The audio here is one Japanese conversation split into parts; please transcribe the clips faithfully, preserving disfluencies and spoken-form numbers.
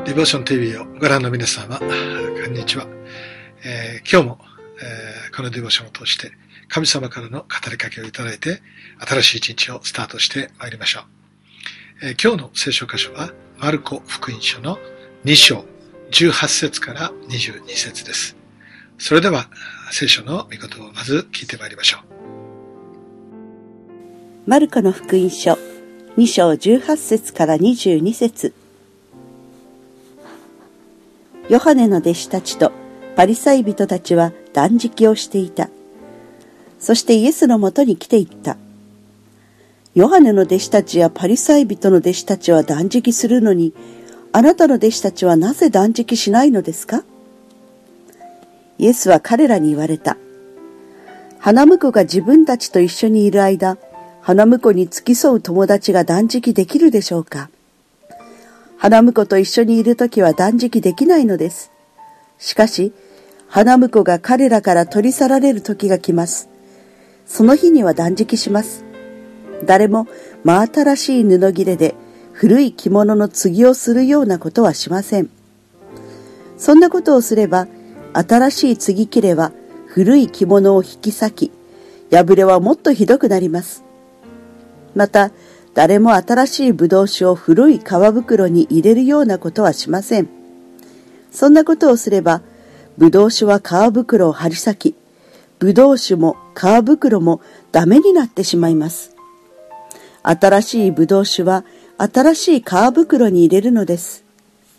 ディボーション ティービー をご覧の皆様、こんにちは。えー、今日も、えー、このディボーションを通して神様からの語りかけをいただいて、新しい一日をスタートしてまいりましょう。えー、今日の聖書箇所はマルコ福音書のに章じゅうはち節からにじゅうに節です。それでは聖書の御言葉をまず聞いてまいりましょう。マルコの福音書に章じゅうはち節からにじゅうに節。ヨハネの弟子たちとパリサイ人たちは断食をしていた。そしてイエスのもとに来ていった。ヨハネの弟子たちやパリサイ人の弟子たちは断食するのに、あなたの弟子たちはなぜ断食しないのですか？イエスは彼らに言われた。花婿が自分たちと一緒にいる間、花婿に付き添う友達が断食できるでしょうか？花婿と一緒にいるときは断食できないのです。しかし、花婿が彼らから取り去られるときが来ます。その日には断食します。誰も真新しい布切れで古い着物の継ぎをするようなことはしません。そんなことをすれば、新しい継ぎ切れは古い着物を引き裂き、破れはもっとひどくなります。また、誰も新しいブドウ酒を古い皮袋に入れるようなことはしません。そんなことをすれば、ブドウ酒は皮袋を張り裂き、ブドウ酒も皮袋もダメになってしまいます。新しいブドウ酒は新しい皮袋に入れるのです。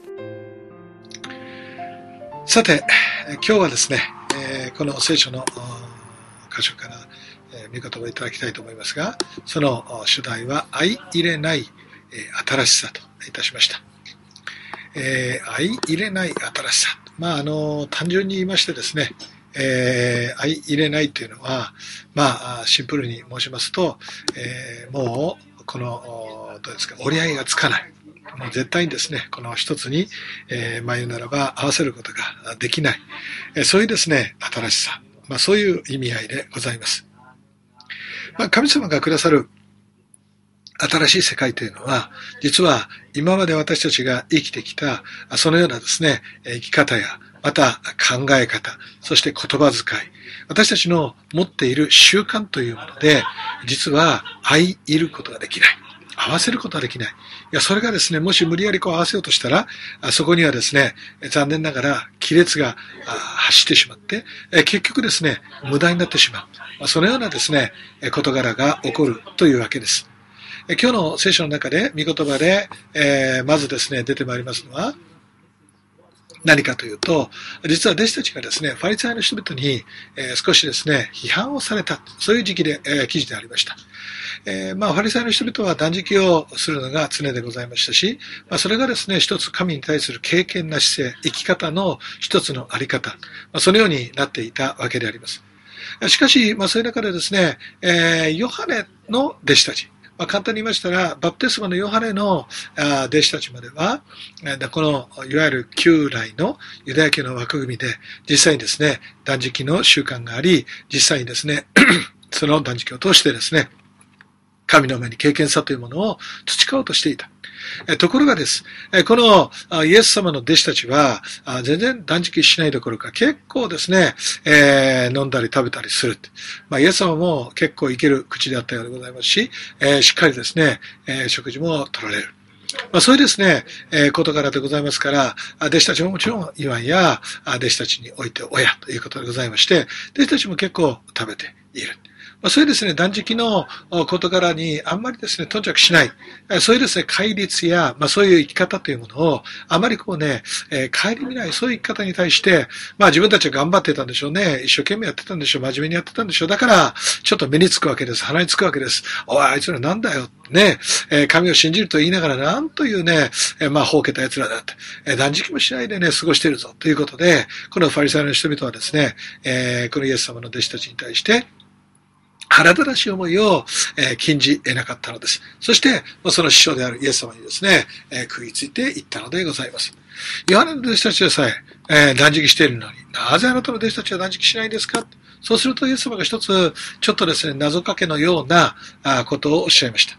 さて、今日はですね、えー、この聖書の箇所から御言葉をいただきたいと思いますが、その主題は相入れない新しさといたしました。えー、相入れない新しさ。まあ、あの、単純に言いましてですね、えー、相入れないというのは、まあ、シンプルに申しますと、えー、もう、この、どうですか、折り合いがつかない。もう絶対にですね、この一つに、えー、まあ言うならば合わせることができない。えー、そういうですね、新しさ。まあ、そういう意味合いでございます。まあ、神様がくださる新しい世界というのは、実は今まで私たちが生きてきた、そのようなですね、生き方や、また考え方、そして言葉遣い、私たちの持っている習慣というもので、実は相入ることができない。合わせることはできない。いや、それがですね、もし無理やりこう合わせようとしたら、そこにはですね、残念ながら亀裂が走ってしまって、結局ですね、無駄になってしまう。そのようなですね、事柄が起こるというわけです。今日の聖書の中で、御言葉で、えー、まずですね、出てまいりますのは、何かというと、実は弟子たちがですね、ファリサイの人々に、えー、少しですね、批判をされた、そういう時期で、えー、記事でありました。えー、まあ、ファリサイの人々は断食をするのが常でございましたし、まあ、それがですね、一つ神に対する敬虔な姿勢、生き方の一つのあり方、まあ、そのようになっていたわけであります。しかし、まあ、そういう中でですね、えー、ヨハネの弟子たち、まあ、簡単に言いましたら、バプテスマのヨハネの弟子たちまでは、このいわゆる旧来のユダヤ教の枠組みで、実際にですね、断食の習慣があり、実際にですね、その断食を通してですね、神の前に敬虔さというものを培おうとしていた。ところがです、このイエス様の弟子たちは全然断食しないどころか結構ですね、えー、飲んだり食べたりする。まあ、イエス様も結構いける口であったようでございますし、えー、しっかりですね、えー、食事も取られる。まあ、そういうですね、えー、事柄でございますから、弟子たちももちろん言わんや、弟子たちにおいて親ということでございまして、弟子たちも結構食べている。まあ、そういうですね、断食の事柄にあんまりですね、頓着しない。そういうですね、戒律や、まあそういう生き方というものを、あまりこうね、えー、顧みない、そういう生き方に対して、まあ自分たちは頑張ってたんでしょうね。一生懸命やってたんでしょう。真面目にやってたんでしょう。だから、ちょっと目につくわけです。鼻につくわけです。おい、あいつらなんだよ。ね、えー、神を信じると言いながら、なんというね、えー、まあ、ほうけた奴らだって、えー、断食もしないでね、過ごしているぞ。ということで、このファリサイの人々はですね、えー、このイエス様の弟子たちに対して、腹立たしい思いを、えー、禁じ得なかったのです。そして、その師匠であるイエス様にですね、えー、食いついていったのでございます。ヨハネの弟子たちでさええー、断食しているのに、なぜあなたの弟子たちは断食しないんですか？そうするとイエス様が一つ、ちょっとですね、謎かけのようなことをおっしゃいました。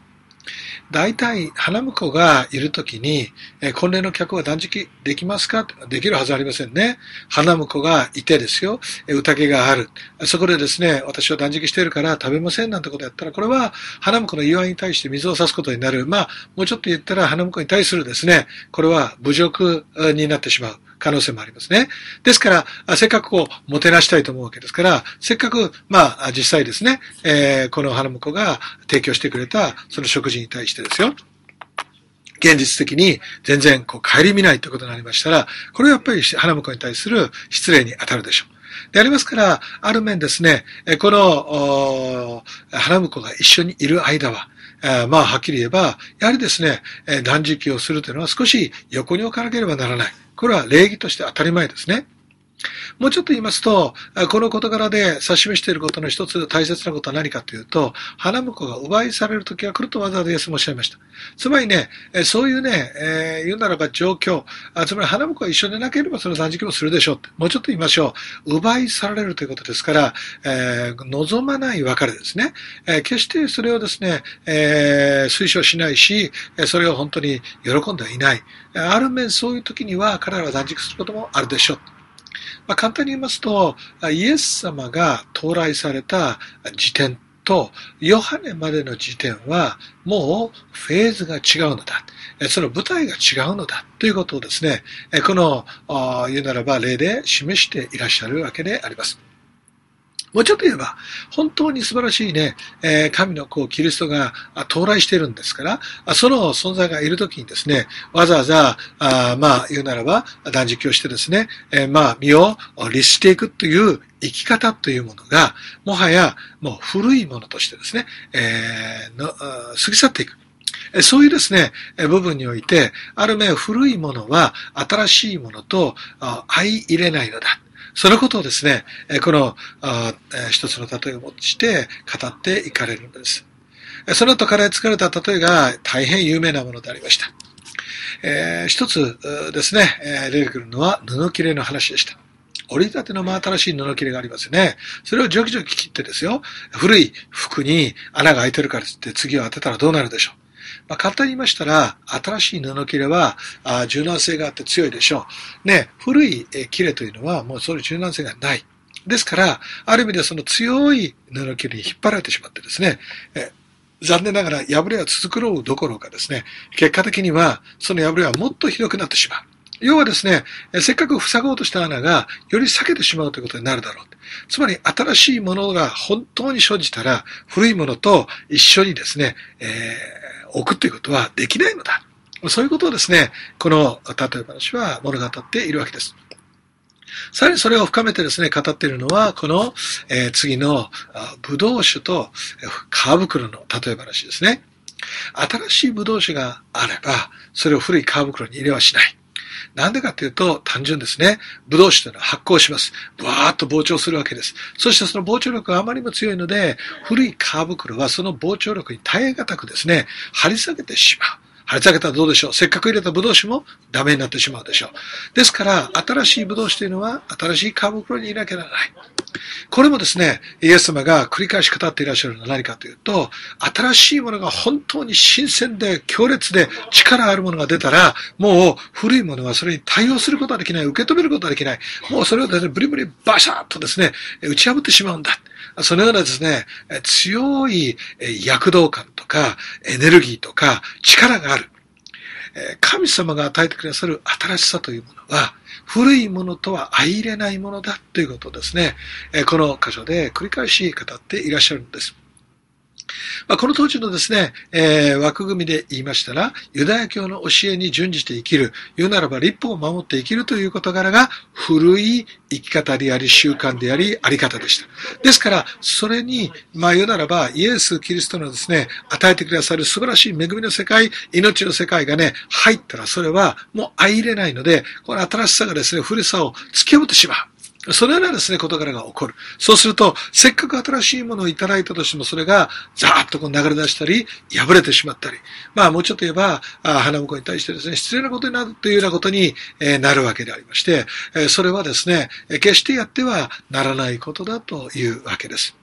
大体、花婿がいるときに、えー、婚礼の客は断食できますか？できるはずありませんね。花婿がいてですよ、えー、宴がある。そこでですね、私は断食しているから食べませんなんてことやったら、これは花婿の祝いに対して水を差すことになる。まあ、もうちょっと言ったら花婿に対するですね、これは侮辱になってしまう可能性もありますね。ですから、せっかくこう、もてなしたいと思うわけですから、せっかく、まあ、実際ですね、えー、この花婿が提供してくれた、その食事に対してですよ、現実的に全然こう顧みないということになりましたら、これはやっぱり花婿に対する失礼に当たるでしょう。でありますから、ある面ですね、この、花婿が一緒にいる間は、まあ、はっきり言えば、やはりですね、断食をするというのは少し横に置かなければならない。これは礼儀として当たり前ですね。もうちょっと言いますと、この事柄で指し示していることの一つ大切なことは何かというと、花婿が奪いされる時が来るとわざわざイエスもおっしゃいました。つまりね、そういうね、えー、言うならば状況、つまり花婿が一緒でなければその断食もするでしょうって。もうちょっと言いましょう。奪い去られるということですから、えー、望まない別れですね。えー、決してそれをですね、えー、推奨しないし、それを本当に喜んではいない。ある面そういう時には彼らは断食することもあるでしょう。まあ、簡単に言いますと、イエス様が到来された時点と、ヨハネまでの時点は、もうフェーズが違うのだ。その舞台が違うのだ。ということをですね、この、言うならば例で示していらっしゃるわけであります。もうちょっと言えば、本当に素晴らしいね、えー、神の子、キリストが到来しているんですから、その存在がいるときにですね、わざわざ、あまあ言うならば、断食をしてですね、えー、まあ身を律していくという生き方というものが、もはやもう古いものとしてですね、えー、の過ぎ去っていく。そういうですね、部分において、ある面古いものは新しいものと相入れないのだ。そのことをですね、この一つの例えをもって語っていかれるのです。その後から使われた例えが大変有名なものでありました。えー、一つですね、出てくるのは布切れの話でした。折り立ての真新しい布切れがありますよね。それをジョキジョキ切ってですよ、古い服に穴が開いてるからって次を当てたらどうなるでしょう。まあ、簡単に言いましたら、新しい布切れはあ柔軟性があって強いでしょう。ね、古い切れというのはもうそういう柔軟性がない。ですから、ある意味でその強い布切れに引っ張られてしまってですね、え残念ながら破れは続くろうどころかですね、結果的にはその破れはもっとひどくなってしまう。要はですね、せっかく塞ごうとした穴がより避けてしまうということになるだろう。つまり新しいものが本当に生じたら古いものと一緒にですね、えー、置くということはできないのだ。そういうことをですね、この例え話は物語っているわけです。さらにそれを深めてですね、語っているのは、この、えー、次のブドウ酒と皮袋の例え話ですね。新しいブドウ酒があれば、それを古い皮袋に入れはしない。なんでかっていうと、単純ですね。ブドウ酒というのは発酵します。ブワーッと膨張するわけです。そしてその膨張力があまりにも強いので、古い皮袋はその膨張力に耐え難くですね、張り下げてしまう。張り下げたらどうでしょう。せっかく入れたブドウ酒もダメになってしまうでしょう。ですから、新しいブドウ酒というのは、新しい皮袋に入れなきゃならない。これもですね、イエス様が繰り返し語っていらっしゃるのは何かというと、新しいものが本当に新鮮で強烈で力あるものが出たら、もう古いものはそれに対応することはできない、受け止めることはできない。もうそれをですね、ブリブリバシャッとですね、打ち破ってしまうんだ。そのようなですね、強い躍動感とかエネルギーとか力がある。神様が与えてくださる新しさというものは、古いものとは相入れないものだということをですね、この箇所で繰り返し語っていらっしゃるんです。まあ、この当時のですね、えー、枠組みで言いましたら、ユダヤ教の教えに準じて生きる、言うならば立法を守って生きるという事柄が古い生き方であり、習慣であり、あり方でした。ですから、それに、まあ言うならば、イエス・キリストのですね、与えてくださる素晴らしい恵みの世界、命の世界がね、入ったらそれはもう相入れないので、この新しさがですね、古さを突き破ってしまう。そのようなですね、事柄が起こる。そうすると、せっかく新しいものをいただいたとしても、それがザーッとこう流れ出したり、破れてしまったり、まあもうちょっと言えば、花婿に対してですね、失礼なことになるというようなことになるわけでありまして、それはですね、決してやってはならないことだというわけです。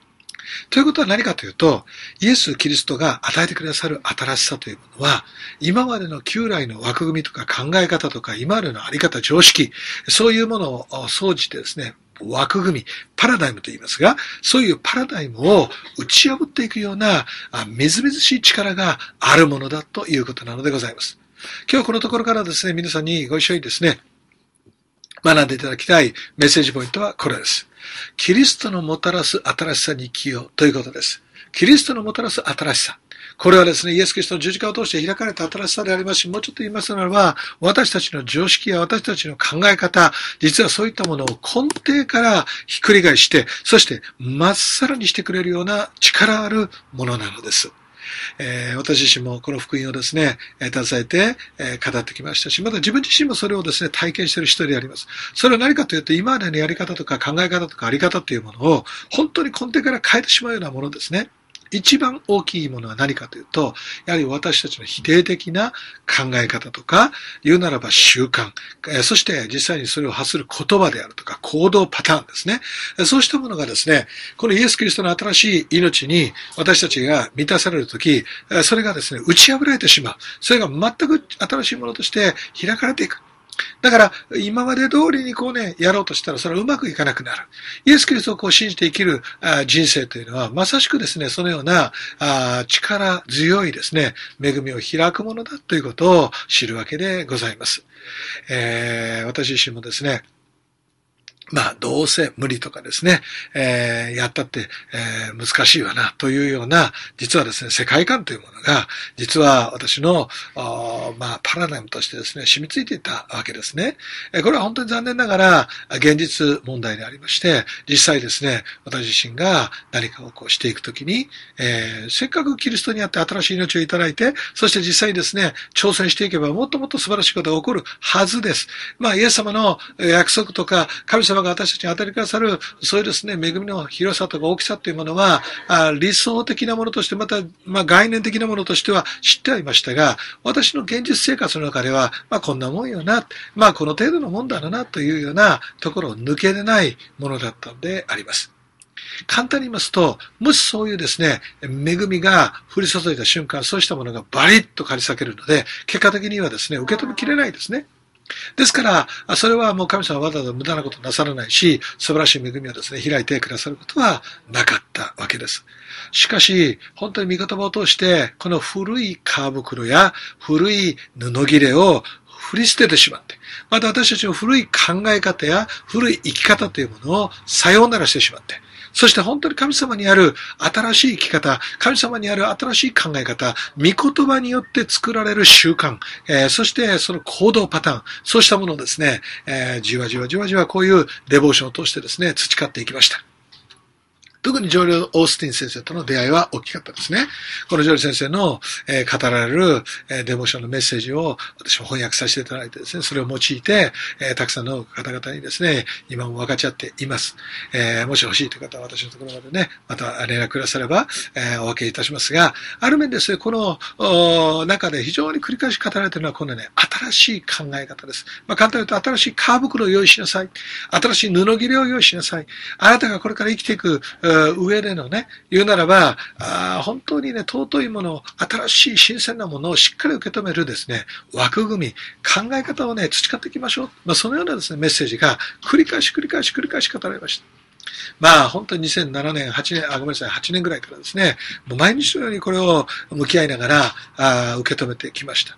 ということは何かというと、イエス・キリストが与えてくださる新しさというものは、今までの旧来の枠組みとか考え方とか、今までのあり方、常識、そういうものを総じてですね、枠組み、パラダイムと言いますが、そういうパラダイムを打ち破っていくような、みずみずしい力があるものだということなのでございます。今日このところからですね、皆さんにご一緒にですね、学んでいただきたいメッセージポイントはこれです。キリストのもたらす新しさに生きようということです。キリストのもたらす新しさ。これはですね、イエス・キリストの十字架を通して開かれた新しさでありますし、もうちょっと言いますならば、私たちの常識や私たちの考え方、実はそういったものを根底からひっくり返して、そしてまっさらにしてくれるような力あるものなのです。えー、私自身もこの福音をですね、えー、携えて、えー、語ってきましたし、また自分自身もそれをですね、体験している人であります。それは何かというと、今までのやり方とか考え方とかあり方というものを、本当に根底から変えてしまうようなものですね。一番大きいものは何かというと、やはり私たちの否定的な考え方とか、言うならば習慣、そして実際にそれを発する言葉であるとか、行動パターンですね。そうしたものがですね、このイエス・キリストの新しい命に私たちが満たされるとき、それがですね、打ち破られてしまう。それが全く新しいものとして開かれていく。だから、今まで通りにこうね、やろうとしたら、それはうまくいかなくなる。イエス・キリストをこう信じて生きる人生というのは、まさしくですね、そのような力強いですね、恵みを開くものだということを知るわけでございます。えー、私自身もですね、まあ、どうせ無理とかですね、えー、やったって、えー、難しいわな、というような、実はですね、世界観というものが、実は私の、まあ、パラダイムとしてですね、染みついていたわけですね。これは本当に残念ながら、現実問題でありまして、実際ですね、私自身が何かをこうしていくときに、えー、せっかくキリストにあって新しい命をいただいて、そして実際にですね、挑戦していけばもっともっと素晴らしいことが起こるはずです。まあ、イエス様の約束とか、神様が私たちに与えてくださる、そういうですね、恵みの広さとか大きさというものは、理想的なものとして、また、まあ、概念的なものとしては知ってはいましたが、私の現実生活の中では、まあ、こんなもんよな、まあ、この程度のもんだな、というようなところを抜けれないものだったのであります。簡単に言いますと、もしそういうですね、恵みが降り注いだ瞬間、そうしたものがバリッと刈り裂けるので、結果的にはですね、受け止めきれないですね。ですから、それはもう神様はわざわざ無駄なことなさらないし、素晴らしい恵みをですね、開いてくださることはなかったわけです。しかし、本当に御言葉を通して、この古い皮袋や古い布切れを振り捨ててしまって、また私たちの古い考え方や古い生き方というものをさようならしてしまって、そして本当に神様にある新しい生き方、神様にある新しい考え方、御言葉によって作られる習慣、えー、そしてその行動パターン、そうしたものをですね、えー、じわじわじわじわこういうデボーションを通してですね、培っていきました。特にジョーリー・オースティン先生との出会いは大きかったですね。このジョーリー先生の、えー、語られる、えー、デボーションのメッセージを私も翻訳させていただいてですね、それを用いて、えー、たくさんの方々にですね、今も分かち合っています。えー、もし欲しいという方は私のところまでね、また連絡くだされば、えー、お分けいたしますが、ある面ですね、この中で非常に繰り返し語られているのはこのね、新しい考え方です。まあ、簡単に言うと新しい皮袋を用意しなさい。新しい布切れを用意しなさい。あなたがこれから生きていく上でのね、言うならば、あ本当にね、尊いもの、新しい新鮮なものをしっかり受け止めるですね、枠組み、考え方をね、培っていきましょう。まあ、そのようなですね、メッセージが繰り返し繰り返し繰り返し語られました。まあ本当ににせんななねん、はちねん、あ、ごめんなさい、はちねんぐらいからですね、もう毎日のようにこれを向き合いながら、あ受け止めてきました。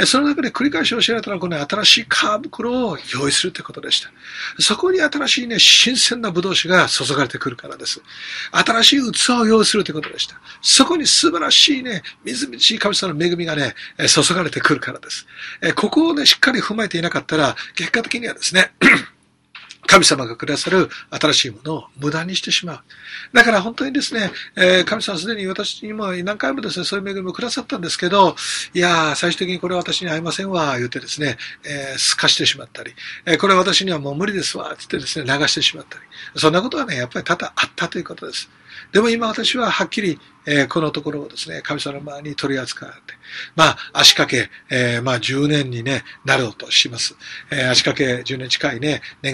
その中で繰り返し教えられたのは、この新しい皮袋を用意するということでした。そこに新しいね、新鮮な葡萄酒が注がれてくるからです。新しい器を用意するということでした。そこに素晴らしいね、みずみずしい神様の恵みがね、注がれてくるからです。ここをね、しっかり踏まえていなかったら、結果的にはですね、神様がくださる新しいものを無駄にしてしまう。だから本当にですね、えー、神様はすでに私にも何回もですね、そういう恵みをくださったんですけど、いやー、最終的にこれは私に合いませんわ、言ってですね、えー、透かしてしまったり、えー、これは私にはもう無理ですわ、つってですね、流してしまったり。そんなことはね、やっぱり多々あったということです。でも今私ははっきり、えー、このところをですね、神様の前に取り扱って、まあ、足掛け、えー、まあ、じゅうねんにね、なろうとします。えー、足掛けじゅうねん近いね、年月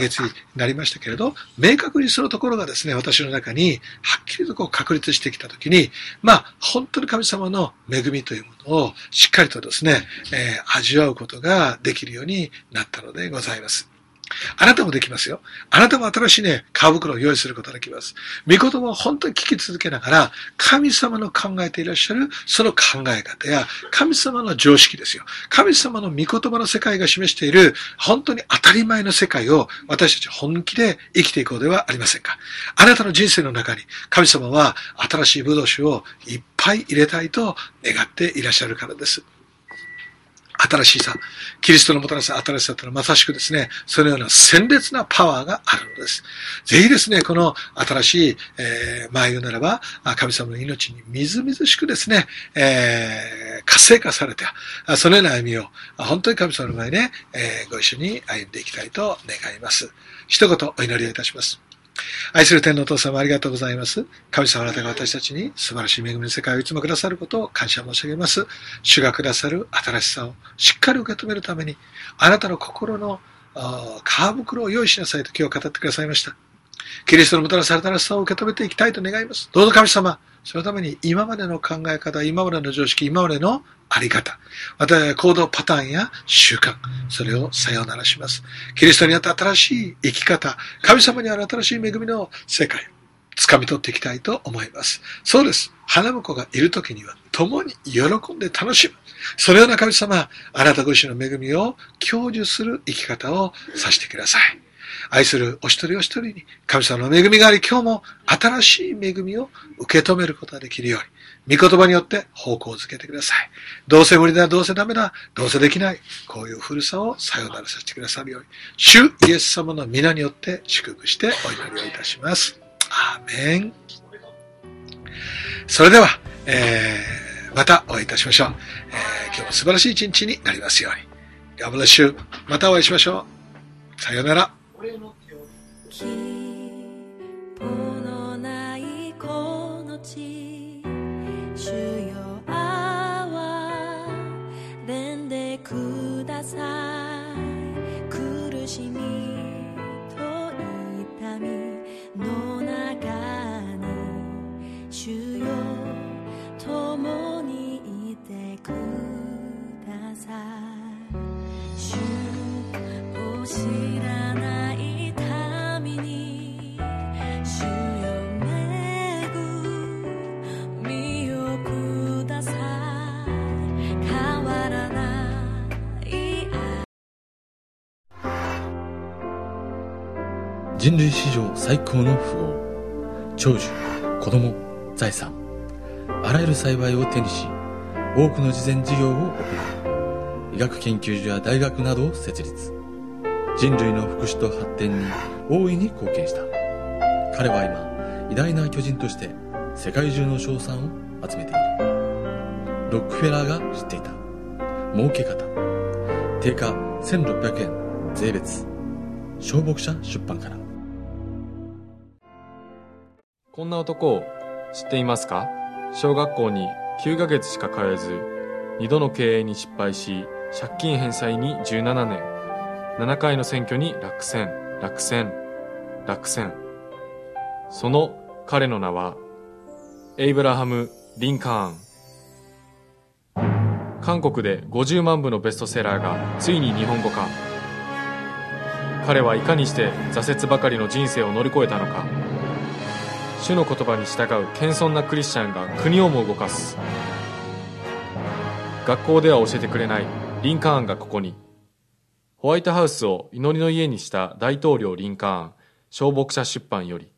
なりましたけれど、明確にそのところがですね、私の中にはっきりとこう確立してきたときに、まあ、本当に神様の恵みというものをしっかりとですね、えー、味わうことができるようになったのでございます。あなたもできますよ。あなたも新しいね、皮袋を用意することができます。御言葉を本当に聞き続けながら、神様の考えていらっしゃるその考え方や、神様の常識ですよ。神様の御言葉の世界が示している、本当に当たり前の世界を私たち本気で生きていこうではありませんか。あなたの人生の中に、神様は新しいブドウ酒をいっぱい入れたいと願っていらっしゃるからです。新しさ、キリストのもたらす新しさというのはまさしくですね、そのような鮮烈なパワーがあるのです。ぜひですね、この新しい、えー、まあ言うならば、神様の命にみずみずしくですね、えー、活性化されて、そのような歩みを、本当に神様の前で、えー、ご一緒に歩んでいきたいと願います。一言お祈りをいたします。愛する天のお父様ありがとうございます。神様あなたが私たちに素晴らしい恵みの世界をいつもくださることを感謝申し上げます。主がくださる新しさをしっかり受け止めるために、あなたの心の皮袋を用意しなさいと今日語ってくださいました。キリストのもたらす新しさを受け止めていきたいと願います。どうぞ神様、そのために今までの考え方、今までの常識、今までのあり方、また行動パターンや習慣、それをさよならします。キリストにあった新しい生き方、神様にある新しい恵みの世界、掴み取っていきたいと思います。そうです。花婿がいるときには共に喜んで楽しむ。そのような神様、あなたご自身の恵みを享受する生き方をさせてください。愛するお一人お一人に神様の恵みがあり、今日も新しい恵みを受け止めることができるように、御言葉によって方向をづけてください。どうせ無理だ、どうせダメだ、どうせできない、こういう古さをさよならさせてくださるように、主イエス様の皆によって祝福してお祈りをいたします。アーメン。それでは、えー、またお会いいたしましょう。えー、今日も素晴らしい一日になりますように。God bless you。またお会いしましょう。さよなら。 希望のないこの地、主よ憐れんでください。苦しみと痛みの中に、主よ共にいてください。主を知らない人類史上最高の富豪、長寿、子供、財産、あらゆる幸いを手にし、多くの慈善事業を行い、医学研究所や大学などを設立。人類の福祉と発展に大いに貢献した。彼は今、偉大な巨人として世界中の称賛を集めている。ロックフェラーが知っていた儲け方。定価せんろっぴゃくえん税別。小牧者出版から。 こんな男を知っていますか？小学校にきゅうかげつしか通えず、にどの経営に失敗し、借金返済にじゅうななねん、ななかいの選挙に落選、落選、落選。その彼の名は、エイブラハム・リンカーン。韓国でごじゅうまんぶのベストセラーがついに日本語化。彼はいかにして挫折ばかりの人生を乗り越えたのか。主の言葉に従う謙遜なクリスチャンが国をも動かす。学校では教えてくれないリンカーンがここに。ホワイトハウスを祈りの家にした大統領リンカーン、小牧者出版より。